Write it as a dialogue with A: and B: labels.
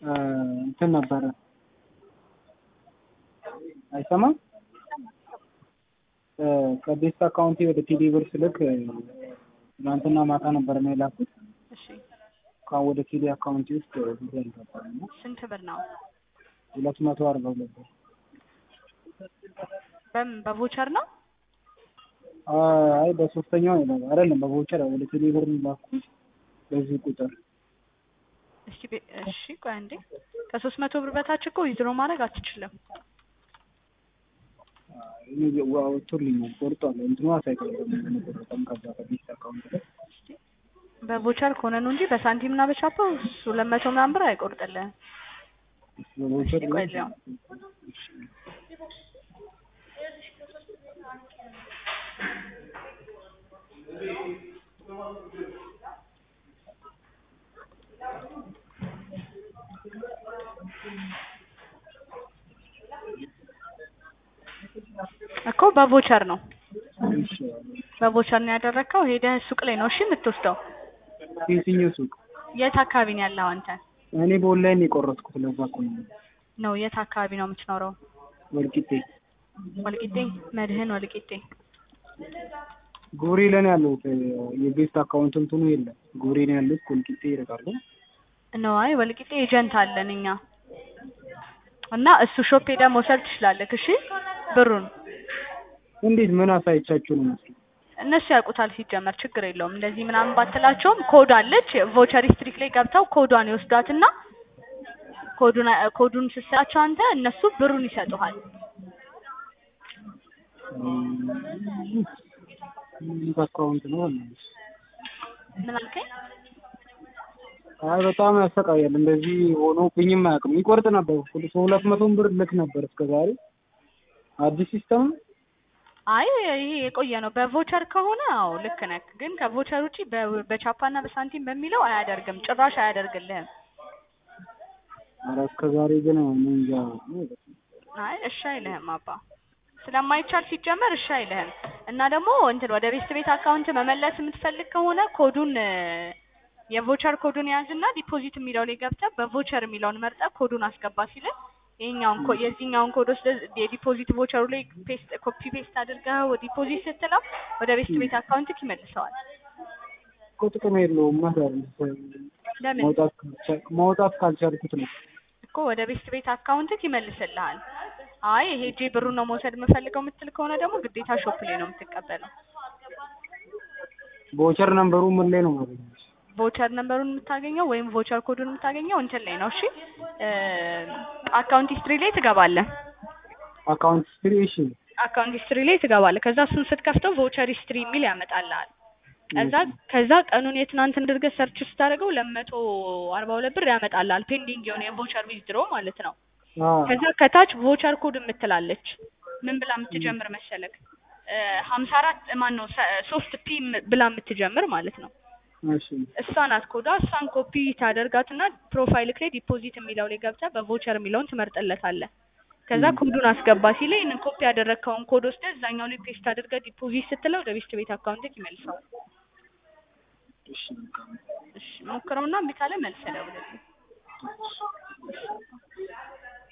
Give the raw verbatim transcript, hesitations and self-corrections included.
A: እንትን ነበረ አይሰማም ከቤስት አካውንቴ ወደ ቴሌ ብር ስልክ ትናንትና ማታ ነበር ነው የላኩት።
B: እሺ
A: ካው ወደ ቴሌ አካውንቴ ውስጥ ብር አልገባም።
B: ስንት ብር ነው?
A: ሁለት መቶ አርባ ሁለት ብር።
B: በም በቮቸር ነው?
A: አይ በሶስተኛው ነው አይደለም፣ በቮቸር ወደ ቴሌ ብር ነው ላኩት በዚህ ቁጥር።
B: እሺ እሺ ቆይ አንዴ ከሶስት መቶ ብር በታች እኮ ዊዝድሮ ማድረግ አትችልም።
A: እኔ ዋው ቱርሊኝ ቆርጧል እንትኑ አሳይቷል ነበር በጣም ከባድ ቤስት አካውንት ላይ
B: በቮቸር ከሆነ ነው እንጂ በሳንቲም እና በቻፓ ሁለት መቶ ምናምን ብር አይቆርጥልህም።
A: በቮቸር
B: ቆይ ነው እኮ በቮቸር ነው በቮቸር ነው ያደረከው። ሄደህ ሱቅ ላይ ነው እሺ የምትወስደው?
A: የትኛው ሱቅ?
B: የት አካባቢ ነው ያለው አንተ?
A: እኔ በኦንላይን የቆረጥኩት ለዛ እኮ
B: ነው። የት አካባቢ ነው የምትኖረው?
A: ወልቂጤ።
B: ወልቂጤ መድህን ወልቂጤ
A: ጎሪ ላይ ነው ያለው። የቤስት አካውንት እንትኑ የለም ጎሪ ነው ያለው። ወልቂጤ ይርቃል
B: ነው። አይ ወልቂጤ ኤጀንት አለን እኛ እና እሱ ሾፕ ሄደህ መውሰድ ትችላለህ። እሺ ብሩን
A: እንዴት ምን አሳይቻችሁ ነው መስሎ?
B: እነሱ ያውቁታል ሲጀመር ችግር የለውም። እንደዚህ ምናምን ባትላቸውም ኮድ አለች ቮቸር ስትሪክ ላይ ገብተው ኮዷን ይወስዷትና ኮዱን ኮዱን ስትሰጣቸው አንተ እነሱ ብሩን ይሰጡሃል።
A: አካውንት ነው
B: ምን አልከኝ?
A: አይ በጣም ያሰቃያል። እንደዚህ ሆኖብኝም አያውቅም። ይቆርጥ ነበር ሁለት መቶ ብር ልክ ነበር እስከዛሬ። አዲስ ሲስተም
B: አይ ይሄ የቆየ ነው። በቮቸር ከሆነ አዎ ልክ ነህ፣ ግን ከቮቸር ውጪ በቻፓና በሳንቲም በሚለው አያደርግም፣ ጭራሽ አያደርግልህም።
A: ኧረ እስከዛሬ ግን እንጃ።
B: አይ እሺ አይልህም አባ ስለማይቻል ሲጀመር እሺ አይልህም። እና ደግሞ እንትን ወደ ቤስት ቤት አካውንት መመለስ የምትፈልግ ከሆነ ኮዱን የቮቸር ኮዱን ያዝና ዲፖዚት የሚለው ላይ ገብተህ በቮቸር የሚለውን መርጠህ ኮዱን አስገባ ሲልህ ይሄኛውን ኮ የዚህኛውን ኮድ ወስደህ የዲፖዚት ቮቸሩ ላይ ፔስት ኮፒ ፔስት አድርገህ ዲፖዚት ስትለው ወደ ቤስት ቤት አካውንትክ ይመልሰዋል።
A: ቁጥጥም የለውም ማለት
B: ለምን
A: ማውጣት ማውጣት ካልቻልኩት ነው
B: እኮ ወደ ቤስት ቤት አካውንትክ ይመልስልሃል። አይ ሄጄ ብሩን ነው መውሰድ የምፈልገው የምትል ከሆነ ደግሞ ግዴታ ሾፕ ላይ ነው የምትቀበለው።
A: ቮቸር ነምበሩ ምን ላይ ነው ማለት ነው?
B: ቮቸር ነምበሩን የምታገኘው ወይም ቮቸር ኮዱን የምታገኘው እንትን ላይ ነው። እሺ አካውንት ሂስትሪ ላይ ትገባለህ።
A: አካውንት ሂስትሪ እሺ
B: አካውንት ሂስትሪ ላይ ትገባለህ። ከዛ እሱን ስትከፍተው ቮቸር ሂስትሪ የሚል ያመጣልሃል። ከዛ ከዛ ቀኑን የትናንት አድርገህ ሰርች ስታደርገው ለመቶ አርባ ሁለት ብር ያመጣልሃል ፔንዲንግ የሆነ የቮቸር ዊዝድሮ ማለት ነው። ከዛ ከታች ቮቸር ኮድ የምትላለች ምን ብላ የምትጀምር መሰለክ? ሀምሳ አራት ማን ነው ሶስት ፒ ብላ የምትጀምር ማለት ነው።
A: እሺ
B: እሷን አትኮዳ እሷን ኮፒ ታደርጋትና ፕሮፋይልክ ላይ ዲፖዚት የሚለው ላይ ገብተህ በቮቸር የሚለውን ትመርጥለታለህ። ከዛ ኮዱን አስገባ ሲለኝ እነ ኮፒ ያደረግከውን ኮድ ወስደህ እዛኛው ላይ ፔስት አድርገህ ዲፖዚት ስትለው ወደ ቤስት ቤት አካውንትክ ይመልሰዋል።
A: እሺ
B: እሺ ሞክረውና እምቢ ካለ መልሰህ ደውልልኝ።